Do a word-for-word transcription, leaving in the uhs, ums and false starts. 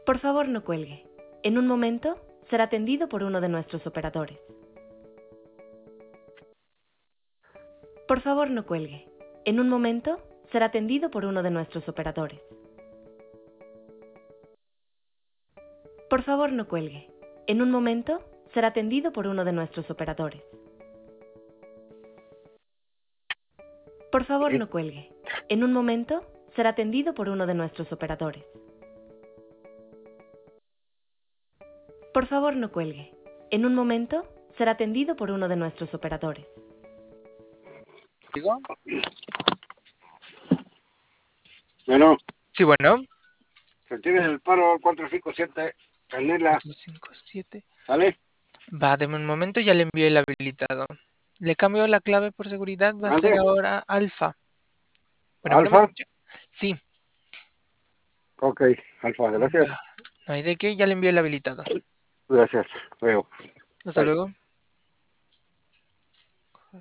Por favor, no cuelgue. En un momento será atendido por uno de nuestros operadores. Por favor, no cuelgue. En un momento será atendido por uno de nuestros operadores. Por favor, no cuelgue. En un momento será atendido por uno de nuestros operadores. Por favor, no cuelgue. En un momento será atendido por uno de nuestros operadores. Por favor, no cuelgue. En un momento será atendido por uno de nuestros operadores. ¿Digo? Bueno, Sí, bueno. se tiene el paro cuatro cinco siete, Canela, cuatro cinco siete. ¿sale? Va, deme un momento, ya le envié el habilitado. Le cambio la clave por seguridad, va a ser ¿Mande? ahora alfa. Bueno, bueno, ¿me ¿Alfa? escucha? Sí. Ok, Alfa, gracias. Va, no hay de qué, ya le envié el habilitado. Gracias, veo. Hasta Bye. luego.